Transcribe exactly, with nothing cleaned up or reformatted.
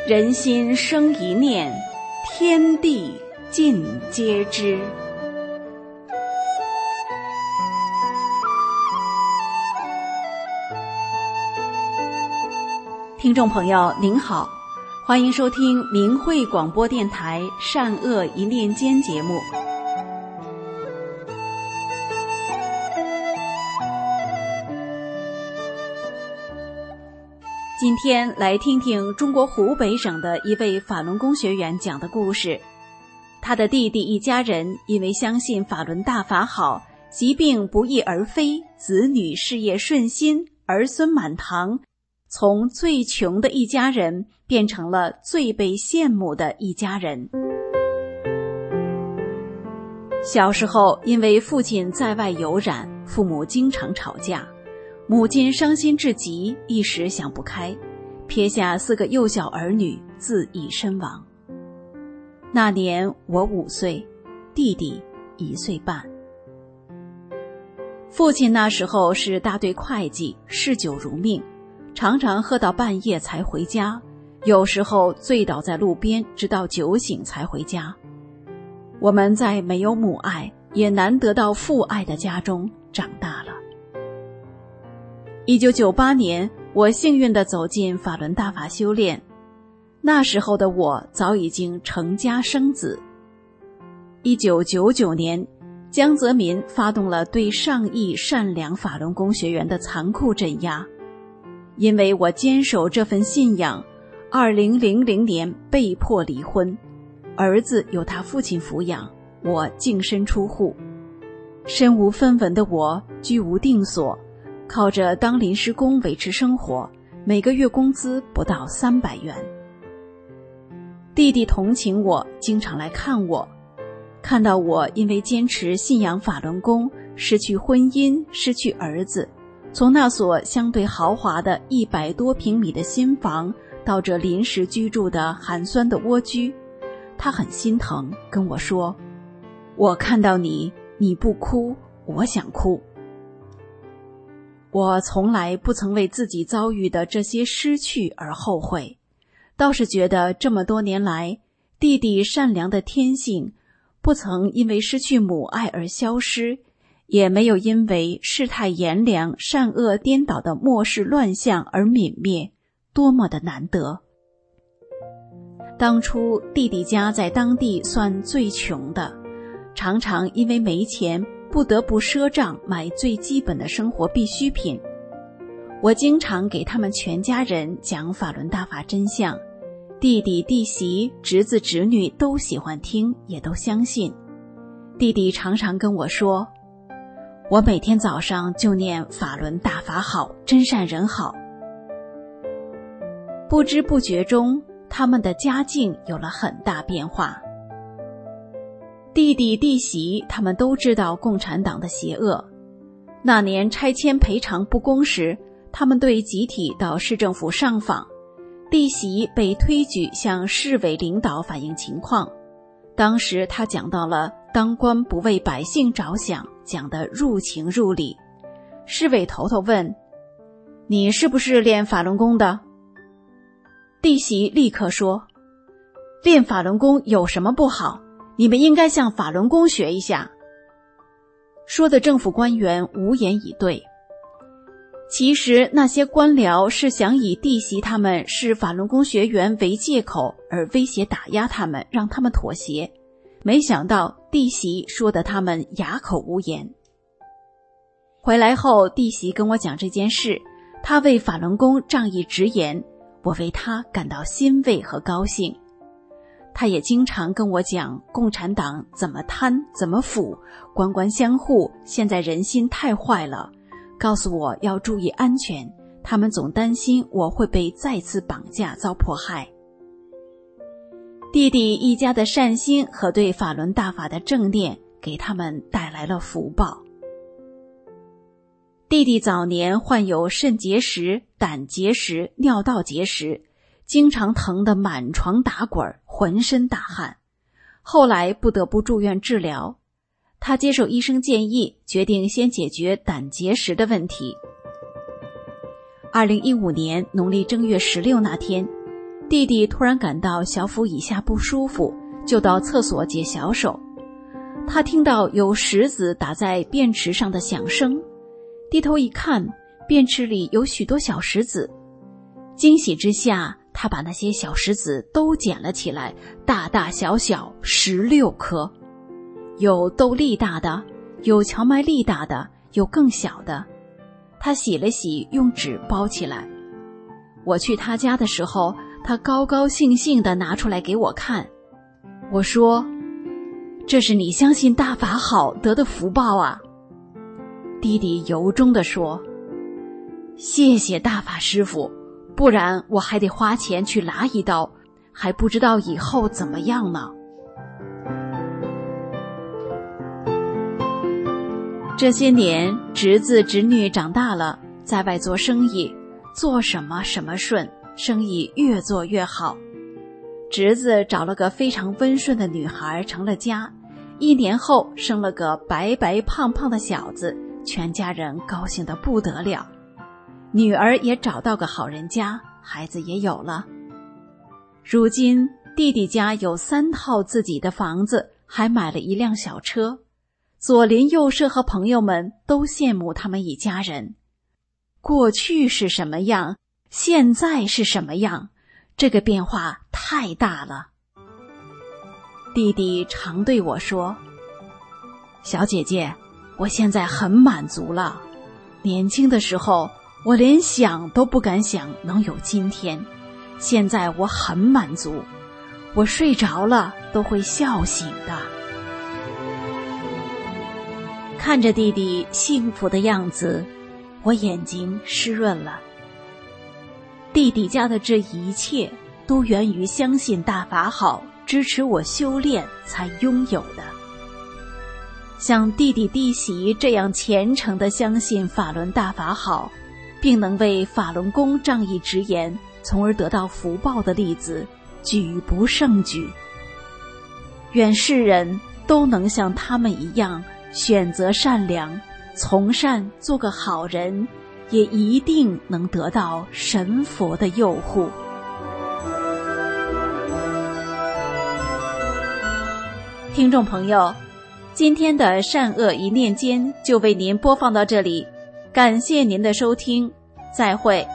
人心生一念，天地尽皆知。听众朋友您好，欢迎收听明慧广播电台善恶一念间节目。今天来听听中国湖北省的一位法轮功学员讲的故事。他的弟弟一家人因为相信法轮大法好，疾病不翼而飞，子女事业顺心，儿孙满堂，从最穷的一家人变成了最被羡慕的一家人。小时候因为父亲在外游染，父母经常吵架，母亲伤心至极，一时想不开，撇下四个幼小儿女自缢身亡。那年我五岁，弟弟一岁半。父亲那时候是大队会计，嗜酒如命，常常喝到半夜才回家，有时候醉倒在路边，直到酒醒才回家。我们在没有母爱也难得到父爱的家中长大了。一九九八年，我幸运地走进法轮大法修炼，那时候的我早已经成家生子。一九九九年，江泽民发动了对上亿善良法轮功学员的残酷镇压。因为我坚守这份信仰，二零零零年被迫离婚，儿子由他父亲抚养，我净身出户。身无分文的我居无定所，靠着当临时工维持生活，每个月工资不到三百元。弟弟同情我，经常来看我，看到我因为坚持信仰法轮功，失去婚姻，失去儿子，从那所相对豪华的一百多平米的新房到这临时居住的寒酸的蜗居，他很心疼，跟我说，我看到你，你不哭，我想哭。我从来不曾为自己遭遇的这些失去而后悔，倒是觉得这么多年来，弟弟善良的天性不曾因为失去母爱而消失，也没有因为世态炎凉、善恶颠倒的末世乱象而泯灭，多么的难得。当初弟弟家在当地算最穷的，常常因为没钱不得不赊账买最基本的生活必需品。我经常给他们全家人讲法轮大法真相，弟弟弟媳侄子侄女都喜欢听，也都相信。弟弟常常跟我说，我每天早上就念法轮大法好，真善人好。不知不觉中，他们的家境有了很大变化。弟弟弟媳他们都知道共产党的邪恶。那年拆迁赔偿不公时，他们队集体到市政府上访，弟媳被推举向市委领导反映情况。当时他讲到了当官不为百姓着想，讲得入情入理。市委头头问，你是不是练法轮功的？弟媳立刻说，练法轮功有什么不好？你们应该向法轮功学一下。说的政府官员无言以对。其实那些官僚是想以弟媳他们是法轮功学员为借口而威胁打压他们，让他们妥协。没想到弟媳说的他们哑口无言。回来后，弟媳跟我讲这件事，他为法轮功仗义直言，我为他感到欣慰和高兴。他也经常跟我讲共产党怎么贪怎么腐，官官相护，现在人心太坏了，告诉我要注意安全，他们总担心我会被再次绑架遭迫害。弟弟一家的善心和对法轮大法的正念给他们带来了福报。弟弟早年患有肾结石、胆结石、尿道结石，经常疼得满床打滚，浑身大汗，后来不得不住院治疗。他接受医生建议，决定先解决胆结石的问题。二零一五年农历正月十六那天， 弟弟突然感到小腹以下不舒服，就到厕所解小手。他听到有石子打在便池上的响声，低头一看，便池里有许多小石子。惊喜之下，他把那些小石子都捡了起来，大大小小十六颗，有豆粒大的，有荞麦粒大的，有更小的。他洗了洗，用纸包起来。我去他家的时候，他高高兴兴地拿出来给我看。我说，这是你相信大法好得的福报啊。弟弟由衷地说，谢谢大法师父，不然我还得花钱去拿一刀，还不知道以后怎么样呢。这些年，侄子侄女长大了，在外做生意，做什么什么顺，生意越做越好。侄子找了个非常温顺的女孩，成了家，一年后生了个白白胖胖的小子，全家人高兴得不得了。女儿也找到个好人家，孩子也有了。如今弟弟家有三套自己的房子，还买了一辆小车。左邻右舍和朋友们都羡慕他们一家人。过去是什么样，现在是什么样，这个变化太大了。弟弟常对我说，小姐姐，我现在很满足了。年轻的时候，我连想都不敢想能有今天，现在我很满足，我睡着了都会笑醒的。看着弟弟幸福的样子，我眼睛湿润了。弟弟家的这一切都源于相信大法好，支持我修炼才拥有的。像弟弟弟媳这样虔诚地相信法轮大法好，并能为法轮功仗义直言，从而得到福报的例子，举不胜举。愿世人都能像他们一样选择善良，从善做个好人，也一定能得到神佛的佑护。听众朋友，今天的善恶一念间就为您播放到这里，感谢您的收听，再会。